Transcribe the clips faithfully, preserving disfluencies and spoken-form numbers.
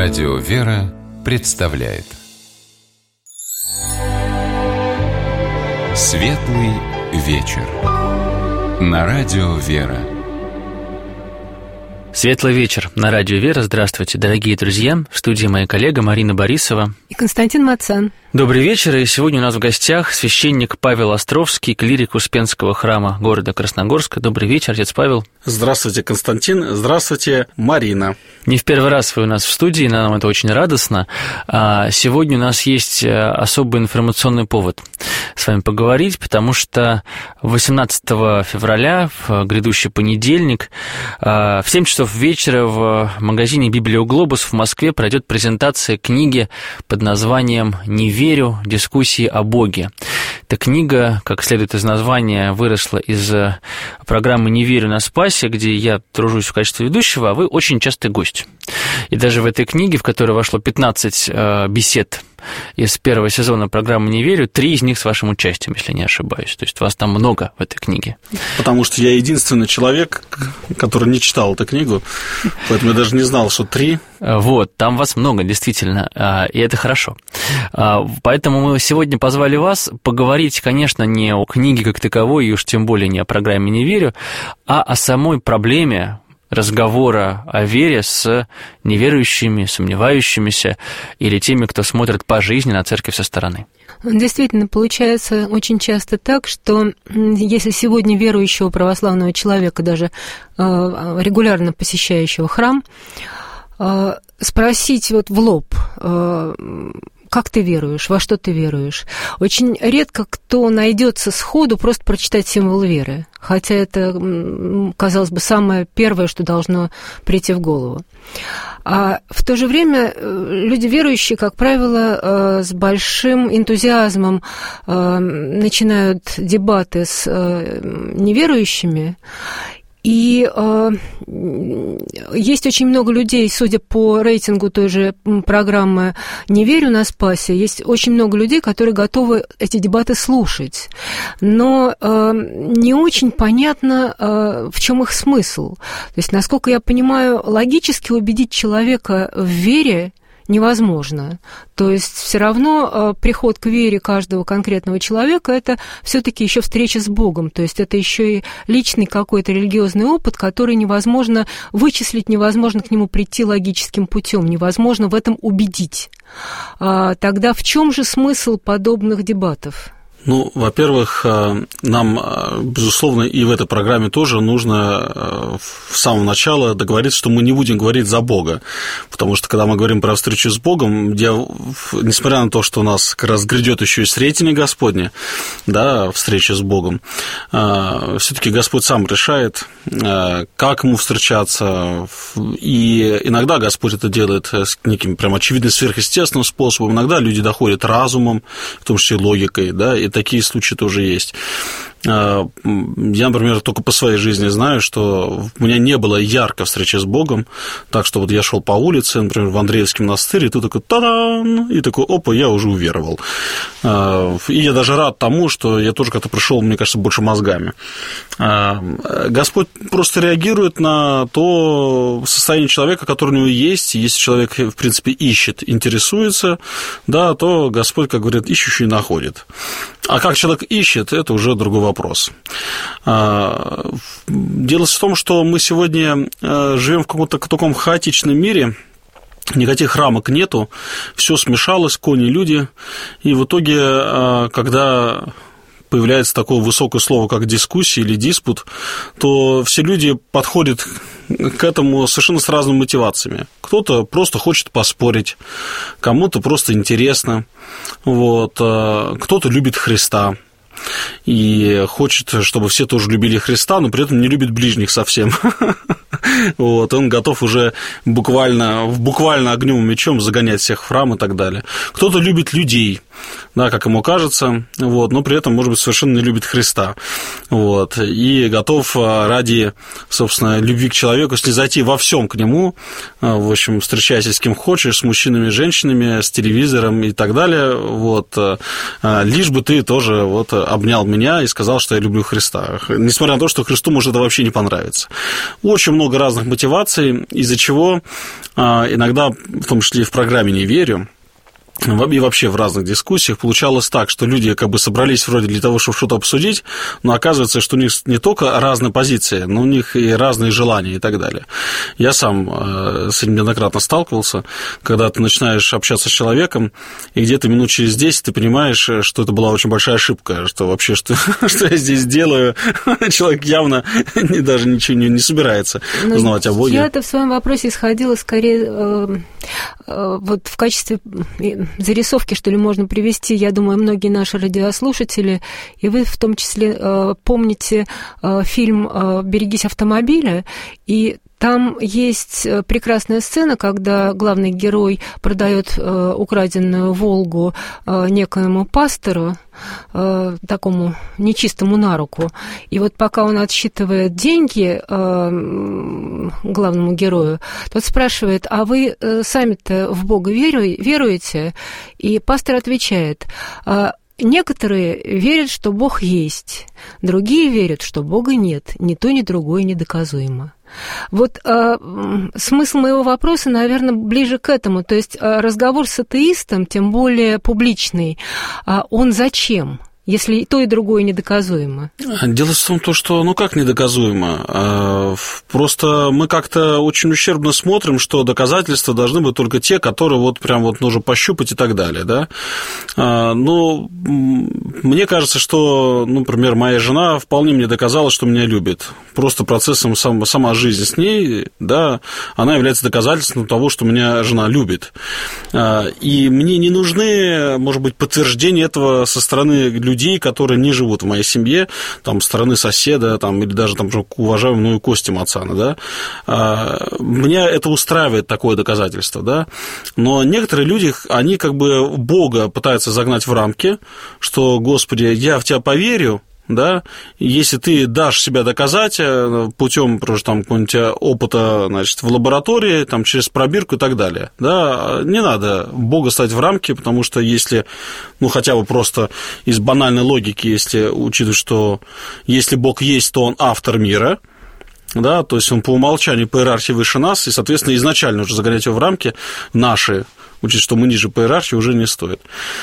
Радио «Вера» представляет Светлый вечер на Радио «Вера». Светлый вечер на Радио «Вера». Здравствуйте, дорогие друзья. В студии моя коллега Марина Борисова и Константин Мацан. Добрый вечер, и сегодня у нас в гостях священник Павел Островский, клирик Успенского храма города Красногорска. Добрый вечер, отец Павел. Здравствуйте, Константин. Здравствуйте, Марина. Не в первый раз вы у нас в студии, нам это очень радостно. Сегодня у нас есть особый информационный повод с вами поговорить, потому что восемнадцатого февраля, в грядущий понедельник, в семь часов вечера в магазине «Библиоглобус» в Москве пройдет презентация книги под названием «Не верю. Дискуссии о Боге». Эта книга, как следует из названия, выросла из программы «Не верю на Спасе», где я тружусь в качестве ведущего, а вы очень частый гость. И даже в этой книге, в которой вошло пятнадцать бесед из первого сезона программы «Не верю», три из них с вашим участием, если не ошибаюсь. То есть вас там много в этой книге. Потому что я единственный человек, который не читал эту книгу, поэтому я даже не знал, что три. Вот, там вас много, действительно, и это хорошо. Поэтому мы сегодня позвали вас поговорить, конечно, не о книге как таковой, и уж тем более не о программе «Не верю», а о самой проблеме разговора о вере с неверующими, сомневающимися или теми, кто смотрит по жизни на церковь со стороны. Действительно, получается очень часто так, что если сегодня верующего православного человека, даже регулярно посещающего храм, спросить вот в лоб, как ты веруешь, во что ты веруешь. Очень редко кто найдется сходу просто прочитать символ веры, хотя это, казалось бы, самое первое, что должно прийти в голову. А в то же время люди верующие, как правило, с большим энтузиазмом начинают дебаты с неверующими. И э, есть очень много людей, судя по рейтингу той же программы «Не верю на Спасе», есть очень много людей, которые готовы эти дебаты слушать. Но э, не очень понятно, э, в чем их смысл. То есть, насколько я понимаю, логически убедить человека в вере невозможно. То есть все равно э, приход к вере каждого конкретного человека – это все-таки еще встреча с Богом. То есть это еще и личный какой-то религиозный опыт, который невозможно вычислить, невозможно к нему прийти логическим путем, невозможно в этом убедить. А, тогда в чем же смысл подобных дебатов? Ну, во-первых, нам, безусловно, и в этой программе тоже нужно с самого начала договориться, что мы не будем говорить за Бога, потому что, когда мы говорим про встречу с Богом, где, несмотря на то, что у нас как раз грядет еще и Сретение Господне, да, встреча с Богом, все-таки Господь сам решает, как ему встречаться, и иногда Господь это делает с неким прям очевидно сверхъестественным способом, иногда люди доходят разумом, в том числе логикой, да, и такие случаи тоже есть. Я, например, только по своей жизни знаю, что у меня не было яркой встречи с Богом, так что вот я шел по улице, например, в Андреевский монастырь, и ты такой та-дам, и такой, опа, я уже уверовал. И я даже рад тому, что я тоже как-то пришел, мне кажется, больше мозгами. Господь просто реагирует на то состояние человека, которое у него есть. Если человек, в принципе, ищет, интересуется, да, то Господь, как говорят, ищущий находит. А как человек ищет, это уже другой вопрос. Дело в том, что мы сегодня живем в каком-то таком хаотичном мире, никаких рамок нету, все смешалось, кони, люди, и в итоге, когда появляется такое высокое слово, как дискуссия или диспут, то все люди подходят к этому совершенно с разными мотивациями. Кто-то просто хочет поспорить, кому-то просто интересно, вот, кто-то любит Христа и хочет, чтобы все тоже любили Христа, но при этом не любит ближних совсем. Вот, он готов уже буквально, буквально огнем и мечом загонять всех в храм и так далее. Кто-то любит людей, да, как ему кажется, вот, но при этом, может быть, совершенно не любит Христа. Вот, и готов ради, собственно, любви к человеку снизойти во всем к нему, в общем, встречайся с кем хочешь, с мужчинами, женщинами, с телевизором и так далее, вот, лишь бы ты тоже вот обнял меня и сказал, что я люблю Христа, несмотря на то, что Христу может это вообще не понравиться. Очень много много разных мотиваций, из-за чего иногда, в том числе и в программе «Не верю», и вообще в разных дискуссиях получалось так, что люди как бы собрались вроде для того, чтобы что-то обсудить, но оказывается, что у них не только разные позиции, но у них и разные желания и так далее. Я сам с этим неоднократно сталкивался, когда ты начинаешь общаться с человеком, и где-то минут через десять ты понимаешь, что это была очень большая ошибка, что вообще, что, что я здесь делаю, человек явно даже ничего не, не собирается но узнавать о Боге. Я-то в своем вопросе исходила скорее э, э, вот в качестве зарисовки, что ли, можно привести, я думаю, многие наши радиослушатели, и вы в том числе э, помните э, фильм э, «Берегись автомобиля», и там есть прекрасная сцена, когда главный герой продает э, украденную «Волгу» э, некоему пастору, э, такому нечистому на руку. И вот пока он отсчитывает деньги э, главному герою, тот спрашивает: а вы э, сами-то в Бога веру, веруете? И пастор отвечает: некоторые верят, что Бог есть, другие верят, что Бога нет, ни то, ни другое недоказуемо. Вот э, смысл моего вопроса, наверное, ближе к этому. То есть э, разговор с атеистом, тем более публичный, э, он зачем? Если и то, и другое недоказуемо? Дело в том, что, ну как недоказуемо? Просто мы как-то очень ущербно смотрим, что доказательства должны быть только те, которые вот прям вот нужно пощупать и так далее, да? Ну, мне кажется, что, ну, например, моя жена вполне мне доказала, что меня любит. Просто процессом сам, сама жизнь с ней, да, она является доказательством того, что меня жена любит. И мне не нужны, может быть, подтверждения этого со стороны людей, людей, которые не живут в моей семье, там, стороны соседа, там, или даже там, уважаемого Кости Мацана, да, меня это устраивает, такое доказательство, да, но некоторые люди, они как бы Бога пытаются загнать в рамки, что, Господи, я в Тебя поверю, да, если ты дашь себя доказать путем просто там какого-нибудь опыта, значит, в лаборатории, там, через пробирку и так далее, да, не надо Бога ставить в рамки, потому что если, ну, хотя бы просто из банальной логики, если учитывать, что если Бог есть, то Он автор мира, да, то есть Он по умолчанию, по иерархии выше нас, и, соответственно, изначально уже загонять его в рамки наши, учитывая, что мы ниже по иерархии, уже не стоит.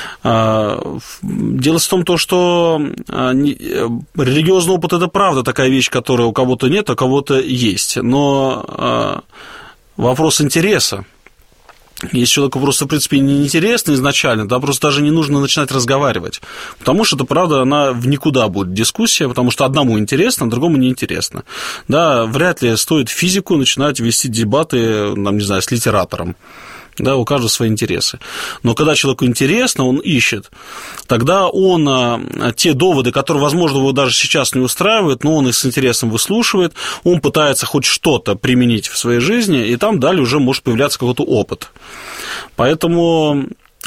Дело в том, что религиозный опыт – это правда такая вещь, которая у кого-то нет, а у кого-то есть. Но вопрос интереса. Если человеку просто, в принципе, неинтересно изначально, да, просто даже не нужно начинать разговаривать. Потому что, это правда, она в никуда будет дискуссия, потому что одному интересно, а другому неинтересно. Да, вряд ли стоит физику начинать вести дебаты, там, не знаю, с литератором. Да, у каждого свои интересы. Но когда человеку интересно, он ищет, тогда он те доводы, которые, возможно, его даже сейчас не устраивают, но он их с интересом выслушивает, он пытается хоть что-то применить в своей жизни, и там далее уже может появляться какой-то опыт. Поэтому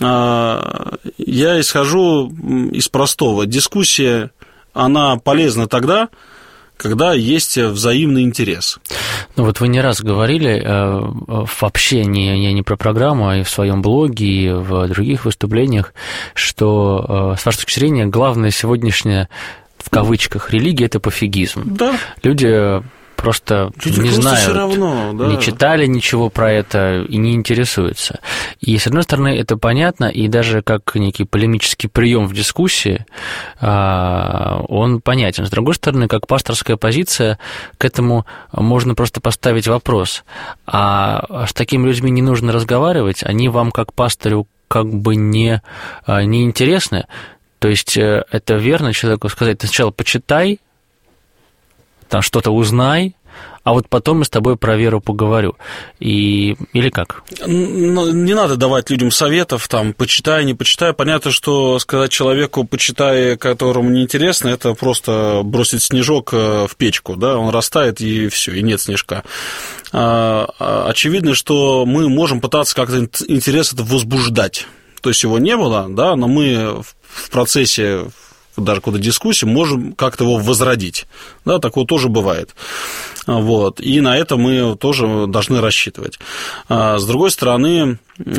я исхожу из простого. Дискуссия, она полезна тогда, когда есть взаимный интерес. Ну вот вы не раз говорили, вообще не, не, не про программу, а и в своем блоге, и в других выступлениях, что, с вашей точки зрения, главное сегодняшняя, в кавычках, религия – это пофигизм. Да. Люди просто Люди не просто знают, равно, да. не читали ничего про это и не интересуются. И, с одной стороны, это понятно, и даже как некий полемический прием в дискуссии он понятен. С другой стороны, как пасторская позиция, к этому можно просто поставить вопрос. А с такими людьми не нужно разговаривать, они вам, как пастырю, как бы не, не интересны. То есть это верно человеку сказать: ты сначала почитай, там что-то узнай, а вот потом я с тобой про веру поговорю. И... Или как? Не надо давать людям советов, там, почитай, не почитай. Понятно, что сказать человеку, почитай, которому неинтересно, это просто бросить снежок в печку, да, он растает, и все, и нет снежка. Очевидно, что мы можем пытаться как-то интерес это возбуждать. То есть его не было, да, но мы в процессе даже какой-то дискуссии можем как-то его возродить. Да, такое тоже бывает. Вот, и на это мы тоже должны рассчитывать. С другой стороны,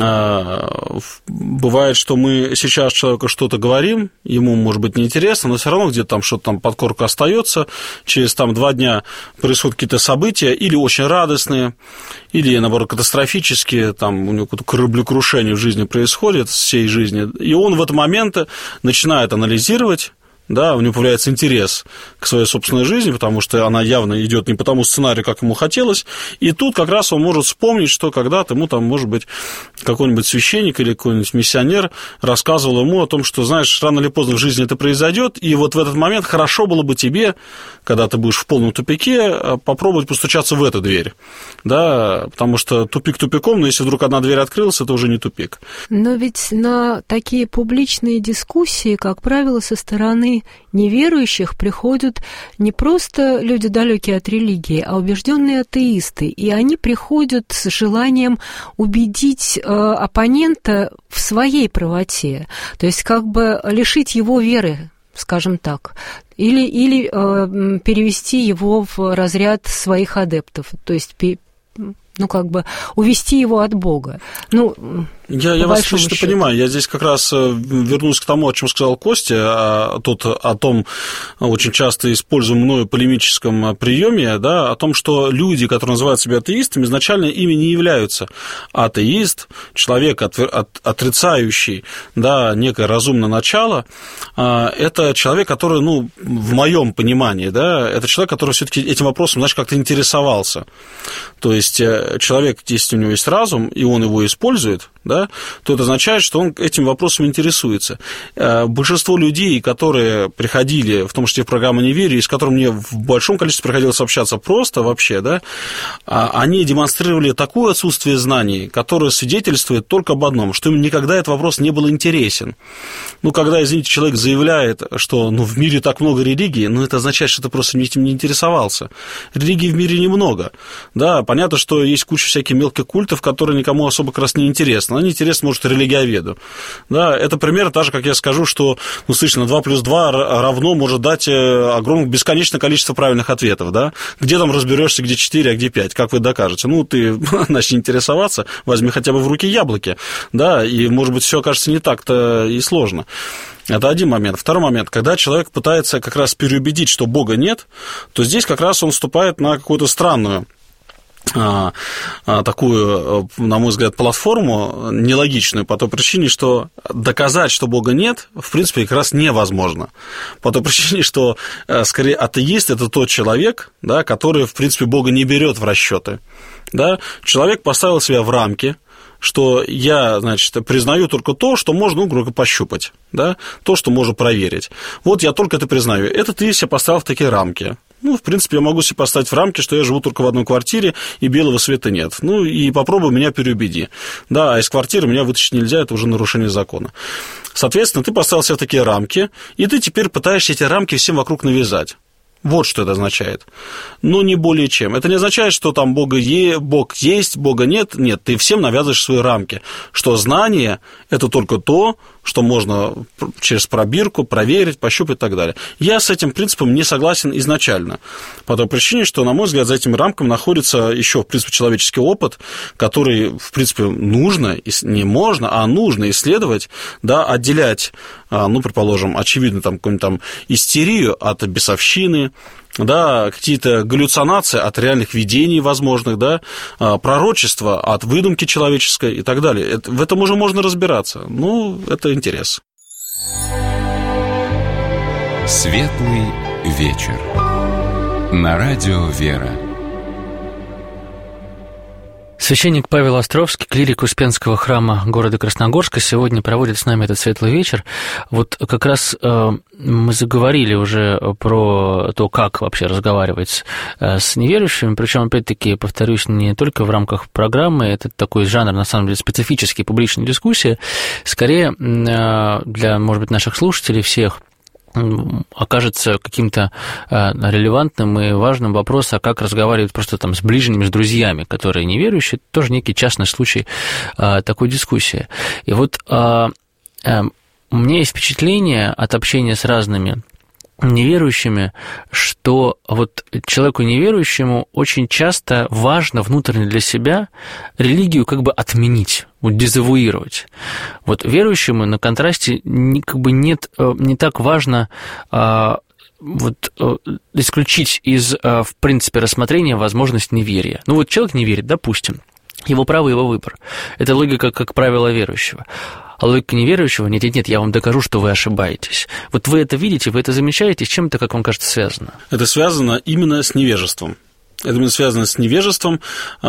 бывает, что мы сейчас человеку что-то говорим, ему, может быть, неинтересно, но все равно где-то там что-то там подкорка остается, через там два дня происходят какие-то события, или очень радостные, или, наоборот, катастрофические, там у него какое-то кораблекрушение в жизни происходит, всей жизни, и он в этот момент начинает анализировать, да, у него появляется интерес к своей собственной жизни, потому что она явно идет не по тому сценарию, как ему хотелось, и тут как раз он может вспомнить, что когда-то ему там, может быть, какой-нибудь священник или какой-нибудь миссионер рассказывал ему о том, что, знаешь, рано или поздно в жизни это произойдет, и вот в этот момент хорошо было бы тебе, когда ты будешь в полном тупике, попробовать постучаться в эту дверь, да, потому что тупик тупиком, но если вдруг одна дверь открылась, это уже не тупик. Но ведь на такие публичные дискуссии, как правило, со стороны неверующих приходят не просто люди, далекие от религии, а убежденные атеисты. И они приходят с желанием убедить э, оппонента в своей правоте, то есть как бы лишить его веры, скажем так, или, или э, перевести его в разряд своих адептов, то есть ну, как бы увести его от Бога. Ну, я, я вас точно понимаю. Я здесь как раз вернусь к тому, о чем сказал Костя, о, тот, о том очень часто используемом мною полемическом приеме, да, о том, что люди, которые называют себя атеистами, изначально ими не являются. Атеист, человек, отрицающий, да, некое разумное начало, это человек, который, ну, в моем понимании, да, это человек, который все-таки этим вопросом, знаешь, как-то интересовался. То есть человек, если у него есть разум, и он его использует, да, то это означает, что он этим вопросом интересуется. Большинство людей, которые приходили, в том числе в программу «Неверие», и с которыми мне в большом количестве приходилось общаться просто вообще, да, они демонстрировали такое отсутствие знаний, которое свидетельствует только об одном, что им никогда этот вопрос не был интересен. Ну, когда, извините, человек заявляет, что ну, в мире так много религий, ну, это означает, что ты просто этим не интересовался. Религий в мире немного, да, понятно, что есть куча всяких мелких культов, которые никому особо как раз не интересны. Они интересны, может, религиоведу. Да, это пример, так же, как я скажу, что, ну, слышно, два плюс два равно может дать огромное, бесконечное количество правильных ответов, да? Где там разберешься, где четыре, а где пять? Как вы докажете? Ну, ты начни интересоваться, возьми хотя бы в руки яблоки, да, и, может быть, все окажется не так-то и сложно. Это один момент. Второй момент, когда человек пытается как раз переубедить, что Бога нет, то здесь как раз он вступает на какую-то странную такую, на мой взгляд, платформу нелогичную по той причине, что доказать, что Бога нет, в принципе, как раз невозможно. По той причине, что, скорее, атеист – это тот человек, да, который, в принципе, Бога не берет в расчеты. Да? Человек поставил себя в рамки, что я, значит, признаю только то, что можно, ну, грубо пощупать, да, то, что можно проверить. Вот я только это признаю. Это ты себя поставил в такие рамки. Ну, в принципе, я могу себе поставить в рамки, что я живу только в одной квартире, и белого света нет. Ну, и попробуй меня переубеди. Да, а из квартиры меня вытащить нельзя, это уже нарушение закона. Соответственно, ты поставил себе в такие рамки, и ты теперь пытаешься эти рамки всем вокруг навязать. Вот что это означает. Но не более чем. Это не означает, что там Бога е... Бог есть, Бога нет. Нет, ты всем навязываешь свои рамки. Что знание – это только то, что можно через пробирку проверить, пощупать и так далее. Я с этим принципом не согласен изначально. По той причине, что, на мой взгляд, за этими рамками находится еще, в принципе, человеческий опыт, который, в принципе, нужно, не можно, а нужно исследовать, да, отделять, ну, предположим, очевидно, там, какую-нибудь там истерию от бесовщины, да, какие-то галлюцинации от реальных видений возможных, да, пророчества от выдумки человеческой и так далее. Это, в этом уже можно разбираться. Ну, это интерес. Светлый вечер. На радио «Вера». Священник Павел Островский, клирик Успенского храма города Красногорска, сегодня проводит с нами этот светлый вечер. Вот как раз э, мы заговорили уже про то, как вообще разговаривать э, с неверующими, причем, опять-таки, повторюсь, не только в рамках программы, это такой жанр, на самом деле, специфический, публичной дискуссии, скорее э, для, может быть, наших слушателей всех, окажется каким-то релевантным и важным вопрос, а как разговаривать просто там с ближними, с друзьями, которые неверующие, это тоже некий частный случай такой дискуссии. И вот у меня есть впечатление от общения с разными неверующими, что вот человеку неверующему очень часто важно внутренне для себя религию как бы отменить, вот дезавуировать. Вот верующему на контрасте как бы нет, не так важно вот исключить из, в принципе, рассмотрения возможность неверия. Ну вот человек не верит, допустим, его право, его выбор. Это логика, как правило, верующего. А логика неверующего: нет, нет, нет, я вам докажу, что вы ошибаетесь. Вот вы это видите, вы это замечаете, с чем это, как вам кажется, связано? Это связано именно с невежеством. Это именно связано с невежеством. У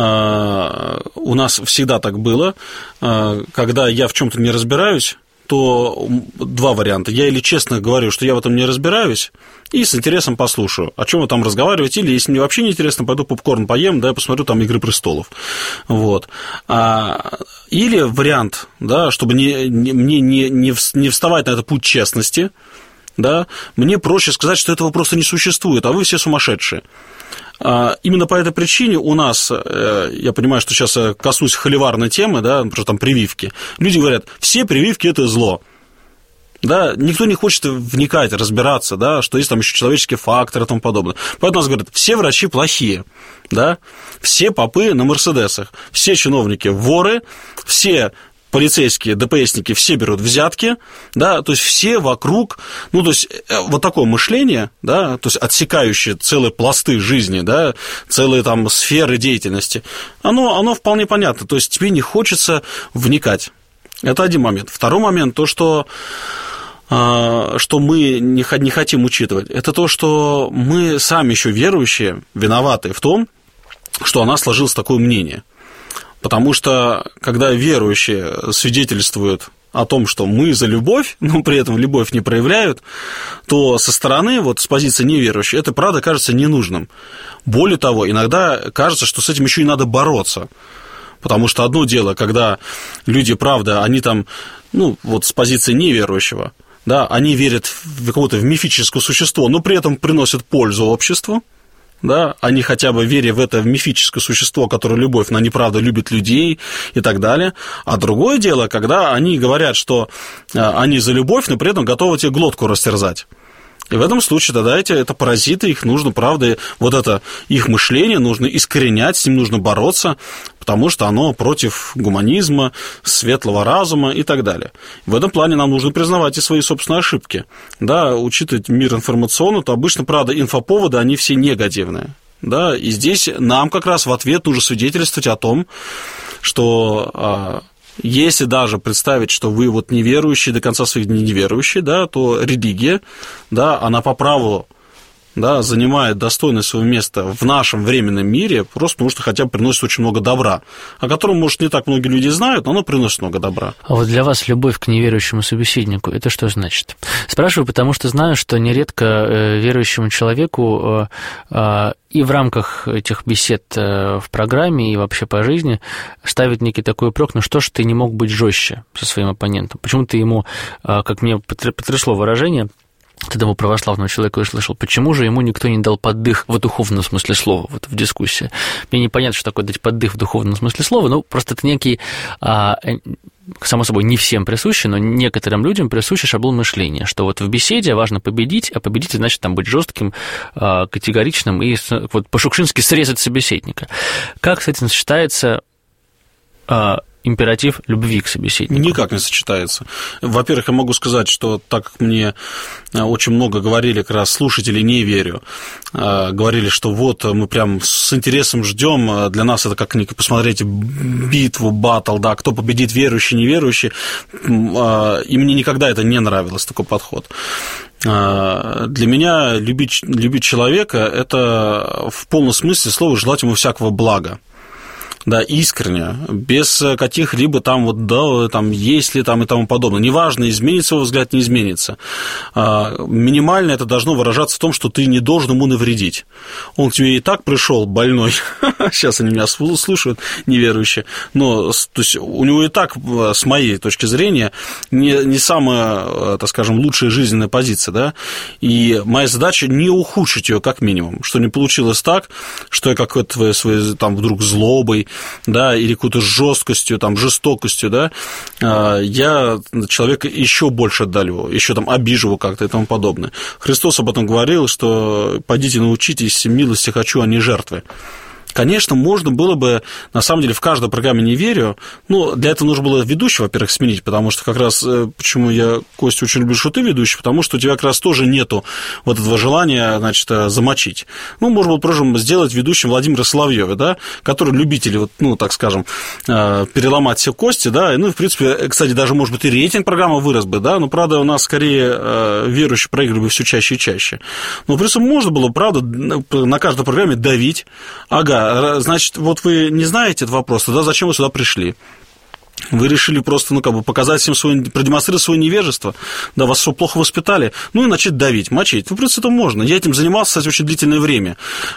нас всегда так было. Когда я в чем-то не разбираюсь, то два варианта. Я или честно говорю, что я в этом не разбираюсь, и с интересом послушаю, о чем вы там разговариваете, или, если мне вообще не интересно, пойду попкорн поем, да, я посмотрю там «Игры престолов». Вот. А, или вариант, да, чтобы не, не, мне не, не вставать на этот путь честности, да, мне проще сказать, что этого просто не существует, а вы все сумасшедшие. Именно по этой причине у нас, я понимаю, что сейчас коснусь холиварной темы, да, например, там прививки, люди говорят, все прививки – это зло. Да, никто не хочет вникать, разбираться, да, что есть там еще человеческий фактор и тому подобное. Поэтому нас говорят, все врачи плохие, да, все попы на мерседесах, все чиновники воры, все полицейские, ДПСники, все берут взятки, да, то есть все вокруг, ну, то есть вот такое мышление, да, то есть отсекающее целые пласты жизни, да, целые там сферы деятельности, оно, оно вполне понятно, то есть тебе не хочется вникать. Это один момент. Второй момент, то, что, что мы не хотим учитывать, это то, что мы сами еще верующие виноваты в том, что о нас сложилось такое мнение. Потому что, когда верующие свидетельствуют о том, что мы за любовь, но при этом любовь не проявляют, то со стороны, вот с позиции неверующей, это, правда, кажется ненужным. Более того, иногда кажется, что с этим еще и надо бороться. Потому что одно дело, когда люди, правда, они там, ну, вот с позиции неверующего, да, они верят в какое-то в мифическое существо, но при этом приносят пользу обществу. Да, они хотя бы, веря в это мифическое существо, которое любовь, но они, правда, любят людей и так далее. А другое дело, когда они говорят, что они за любовь, но при этом готовы тебе глотку растерзать. И в этом случае тогда эти, это паразиты, их нужно, правда, вот это их мышление нужно искоренять, с ним нужно бороться, потому что оно против гуманизма, светлого разума и так далее. В этом плане нам нужно признавать и свои собственные ошибки. Да, учитывать мир информационный, то обычно, правда, инфоповоды, они все негативные. Да, и здесь нам как раз в ответ нужно свидетельствовать о том, что... Если даже представить, что вы вот неверующие, до конца своих дней неверующие, да, то религия, да, она по праву, да, занимает достойное свое место в нашем временном мире, просто потому что хотя бы приносит очень много добра, о котором, может, не так многие люди знают, но оно приносит много добра. А вот для вас любовь к неверующему собеседнику – это что значит? Спрашиваю, потому что знаю, что нередко верующему человеку и в рамках этих бесед в программе, и вообще по жизни ставит некий такой упрек: ну что ж ты не мог быть жестче со своим оппонентом? Почему ты ему, как мне потрясло выражение, от одного православного человека я слышал, почему же ему никто не дал поддых в духовном смысле слова, вот в дискуссии. Мне непонятно, что такое дать поддых в духовном смысле слова, но просто это некий, само собой, не всем присущий, но некоторым людям присущий шаблон мышления, что вот в беседе важно победить, а победить значит там быть жестким, категоричным и вот по-шукшински срезать собеседника. Как с этим сочетается императив любви к собеседнику? Никак не сочетается. Во-первых, я могу сказать, что так как мне очень много говорили, как раз слушателей не верю, говорили, что вот мы прям с интересом ждем, для нас это как посмотреть битву, баттл, да, кто победит, верующий, неверующий, и мне никогда это не нравилось, такой подход. Для меня любить, любить человека – это в полном смысле слова желать ему всякого блага. Да, искренне, без каких-либо там вот, да, там, есть ли там и тому подобное. Неважно, изменится его взгляд, не изменится. Минимально это должно выражаться в том, что ты не должен ему навредить. Он к тебе и так пришел больной, сейчас они меня слушают, неверующие, но то есть, у него и так, с моей точки зрения, не, не самая, так скажем, лучшая жизненная позиция, да, и моя задача не ухудшить ее как минимум, что не получилось так, что я какой-то своей, там, вдруг злобой да, или какой-то жесткостью, там, жестокостью, да, я человека еще больше отдалю, еще там обижу его как-то и тому подобное. Христос об этом говорил, что «Пойдите научитесь, милости хочу, а не жертвы». Конечно, можно было бы, на самом деле, в каждой программе «Не верю», ну, для этого нужно было ведущего, во-первых, сменить, потому что как раз, почему я, Костя, очень люблю, что ты ведущий, потому что у тебя как раз тоже нету вот этого желания, значит, замочить. Ну, можно было, впрочем, сделать ведущим Владимира Соловьева, да, который любитель, вот, ну, так скажем, переломать все кости, да, ну, в принципе, кстати, даже, может быть, и рейтинг программы вырос бы, да, но, правда, у нас, скорее, верующие проигрывали бы все чаще и чаще. Но, в принципе, можно было, правда, на каждой программе давить, ага, значит, вот вы не знаете этот вопрос, тогда зачем вы сюда пришли? Вы решили просто, ну, как бы показать всем свое, продемонстрировать свое невежество, да, вас все плохо воспитали, ну, и начать давить, мочить. Ну, в принципе, это можно. Я этим занимался, кстати, очень длительное время.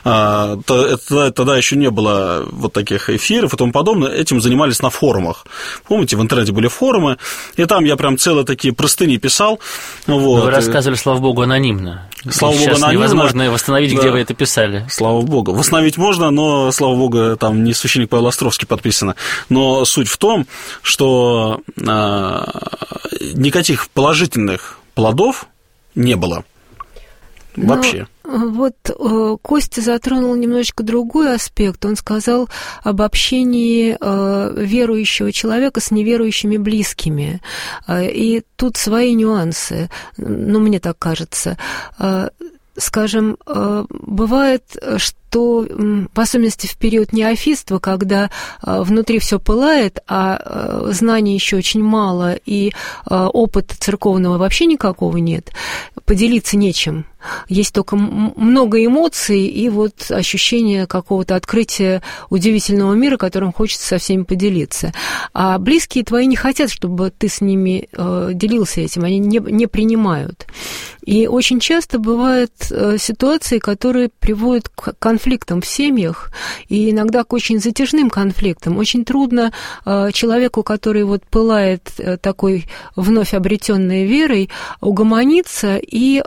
Тогда еще не было вот таких эфиров и тому подобное. Этим занимались на форумах. Помните, в интернете были форумы, и там я прям целые такие простыни писал. Вот. Вы рассказывали, слава богу, анонимно. Слава богу, сейчас анонимно. Невозможно восстановить, да. Где вы это писали. Слава богу. Восстановить можно, но, слава богу, там не священник Павел Островский подписано. Но суть в том, что э, никаких положительных плодов не было вообще. Но вот э, Костя затронул немножечко другой аспект. Он сказал об общении э, верующего человека с неверующими близкими. Э, и тут свои нюансы, ну, мне так кажется. Э, скажем, э, бывает, что то, в особенности в период неофитства, когда внутри все пылает, а знаний еще очень мало, и опыта церковного вообще никакого нет, поделиться нечем. Есть только много эмоций и вот ощущение какого-то открытия удивительного мира, которым хочется со всеми поделиться. А близкие твои не хотят, чтобы ты с ними делился этим, они не, не принимают. И очень часто бывают ситуации, которые приводят к конфликтам в семьях, и иногда к очень затяжным конфликтам. Очень трудно человеку, который вот пылает такой вновь обретенной верой, угомониться и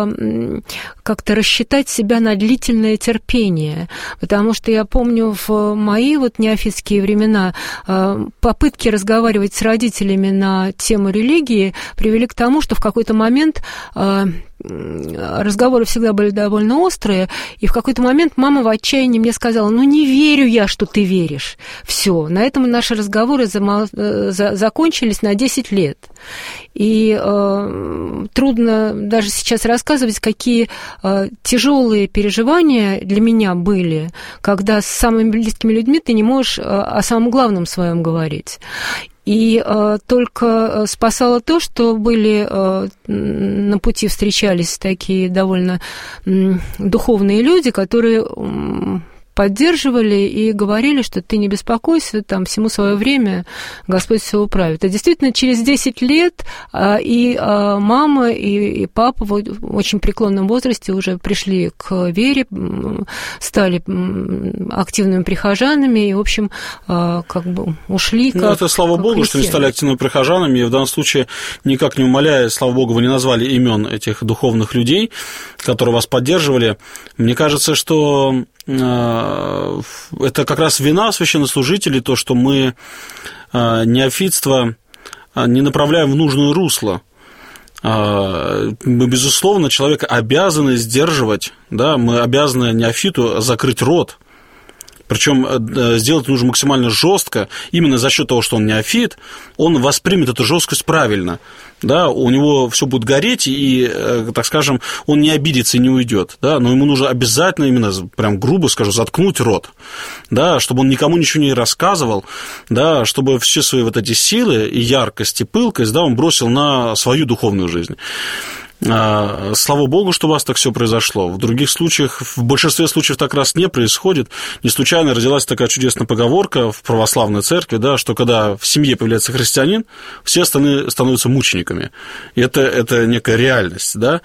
как-то рассчитать себя на длительное терпение. Потому что я помню в мои вот неофитские времена попытки разговаривать с родителями на тему религии привели к тому, что в какой-то момент разговоры всегда были довольно острые, и в какой-то момент мама в отчаянии мне сказала: ну, не верю я, что ты веришь. Все, на этом наши разговоры замол... за... закончились на десять лет. И э, трудно даже сейчас рассказывать, какие э, тяжелые переживания для меня были, когда с самыми близкими людьми ты не можешь э, о самом главном своем говорить. И э, только спасало то, что были э, на пути встречались такие довольно э, духовные люди, которые э, поддерживали и говорили, что ты не беспокойся, там всему свое время Господь все управит. И действительно, через десять лет э, и э, мама, и, и папа в очень преклонном возрасте уже пришли к вере, стали активными прихожанами и, в общем, э, как бы ушли. Ну, как, это слава Богу, христиане. что они стали активными прихожанами, и в данном случае, никак не умаляя, слава Богу, вы не назвали имен этих духовных людей, которые вас поддерживали. Мне кажется, что это как раз вина священнослужителей, то, что мы неофитство не направляем в нужное русло. Мы, безусловно, человека обязаны сдерживать, да, мы обязаны неофиту закрыть рот. Причем сделать нужно максимально жестко, именно за счет того, что он неофит, он воспримет эту жесткость правильно. Да, у него все будет гореть, и, так скажем, он не обидится и не уйдет. Да, но ему нужно обязательно, именно прям грубо скажу, заткнуть рот, да, чтобы он никому ничего не рассказывал, да, чтобы все свои вот эти силы и яркость, и пылкость, да, он бросил на свою духовную жизнь. Слава Богу, что у вас так все произошло. В других случаях, в большинстве случаев так раз не происходит. Не случайно родилась такая чудесная поговорка в православной церкви, да, что когда в семье появляется христианин, все остальные становятся мучениками. И это, это некая реальность. Да.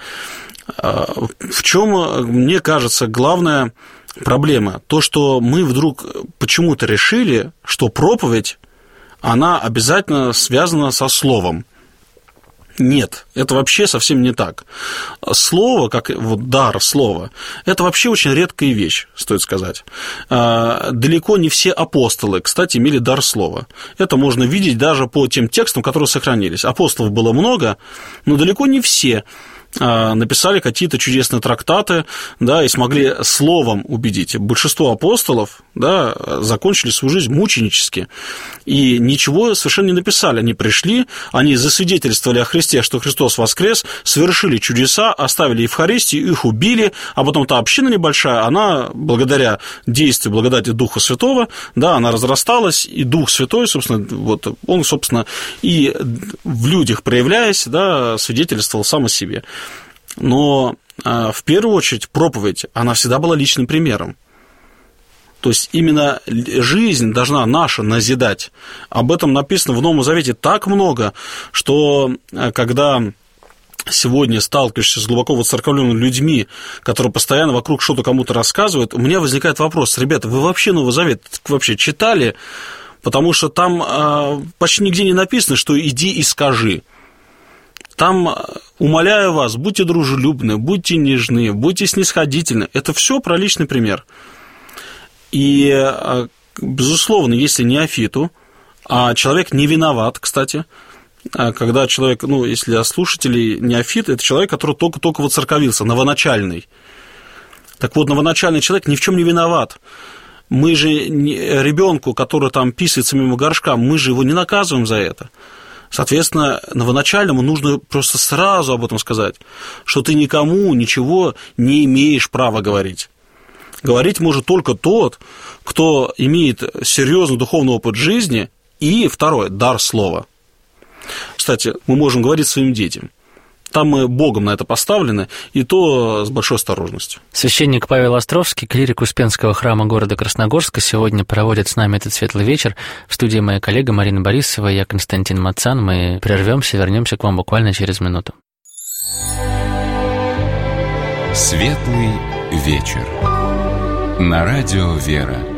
В чем, мне кажется, главная проблема? То, что мы вдруг почему-то решили, что проповедь, она обязательно связана со словом. Нет, это вообще совсем не так. Слово, как вот дар слова, это вообще очень редкая вещь, стоит сказать. Далеко не все апостолы, кстати, имели дар слова. Это можно видеть даже по тем текстам, которые сохранились. Апостолов было много, но далеко не все написали какие-то чудесные трактаты, да, и смогли словом убедить. Большинство апостолов, да, закончили свою жизнь мученически и ничего совершенно не написали. Они пришли, они засвидетельствовали о Христе, что Христос воскрес, совершили чудеса, оставили Евхаристию, их убили, а потом та община небольшая, она благодаря действию, благодати Духа Святого, да, она разрасталась, и Дух Святой, собственно, вот он, собственно, и в людях проявляясь, да, свидетельствовал сам о себе. Но в первую очередь проповедь, она всегда была личным примером. То есть именно жизнь должна наша назидать. Об этом написано в Новом Завете так много, что когда сегодня сталкиваешься с глубоко воцерковленными людьми, которые постоянно вокруг что-то кому-то рассказывают, у меня возникает вопрос: ребята, вы вообще Новый Завет вообще читали? Потому что там почти нигде не написано, что иди и скажи. Там, умоляю вас, будьте дружелюбны, будьте нежны, будьте снисходительны. Это все про личный пример. И, безусловно, если неофиту, а человек не виноват, кстати, когда человек, ну, если для слушателей неофит, это человек, который только-только воцерковился, новоначальный. Так вот, новоначальный человек ни в чем не виноват. Мы же ребенку, который там писается мимо горшка, мы же его не наказываем за это. Соответственно, новоначальному нужно просто сразу об этом сказать, что ты никому ничего не имеешь права говорить. Говорить может только тот, кто имеет серьезный духовный опыт жизни, и, второе, дар слова. Кстати, мы можем говорить своим детям. Там мы Богом на это поставлены, и то с большой осторожностью. Священник Павел Островский, клирик Успенского храма города Красногорска, сегодня проводит с нами этот светлый вечер. В студии моя коллега Марина Борисова, я Константин Мацан. Мы прервемся, вернемся к вам буквально через минуту. Светлый вечер. На радио «Вера».